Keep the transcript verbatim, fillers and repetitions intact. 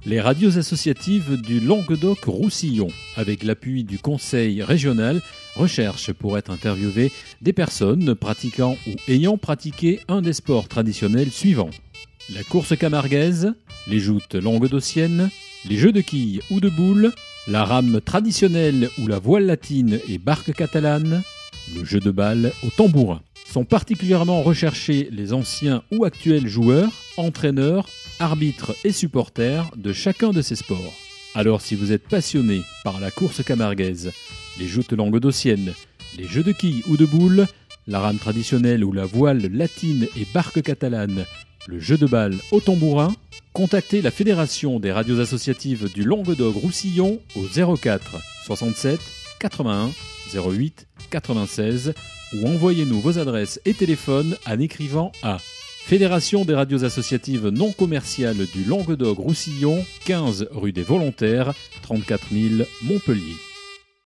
Les radios associatives du Languedoc-Roussillon, avec l'appui du Conseil régional, recherchent pour être interviewées des personnes pratiquant ou ayant pratiqué un des sports traditionnels suivants. La course camarguaise, les joutes languedociennes, les jeux de quilles ou de boules, la rame traditionnelle ou la voile latine et barque catalane, le jeu de balle au tambourin. Sont particulièrement recherchés les anciens ou actuels joueurs, entraîneurs, arbitres et supporters de chacun de ces sports. Alors si vous êtes passionné par la course camarguaise, les joutes languedociennes, les jeux de quilles ou de boules, la rame traditionnelle ou la voile latine et barque catalane, le jeu de balle au tambourin, contactez la Fédération des radios associatives du Languedoc-Roussillon au zéro quatre soixante-sept quatre-vingt-un zéro huit quatre-vingt-seize ou envoyez-nous vos adresses et téléphones en écrivant à Fédération des radios associatives non commerciales du Languedoc-Roussillon, quinze rue des Volontaires, trente-quatre mille Montpellier.